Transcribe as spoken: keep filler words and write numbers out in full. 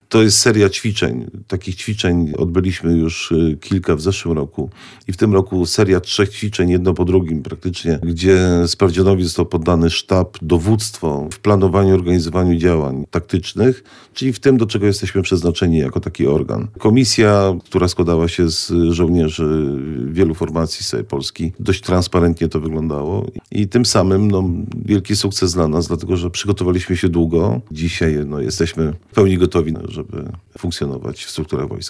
To jest seria ćwiczeń. Takich ćwiczeń odbyliśmy już kilka w zeszłym roku i w tym roku seria trzech ćwiczeń, jedno po drugim praktycznie, gdzie sprawdzianowi został poddany sztab, dowództwo w planowaniu, organizowaniu działań taktycznych, czyli w tym, do czego jesteśmy przeznaczeni jako taki organ. Komisja, która składała się z żołnierzy wielu formacji z całej Polski, dość transparentnie to wyglądało i tym samym no, wielki sukces dla nas, dlatego że przygotowaliśmy się długo. Dzisiaj no, jesteśmy w pełni gotowi, żeby funkcjonować w strukturach wojska.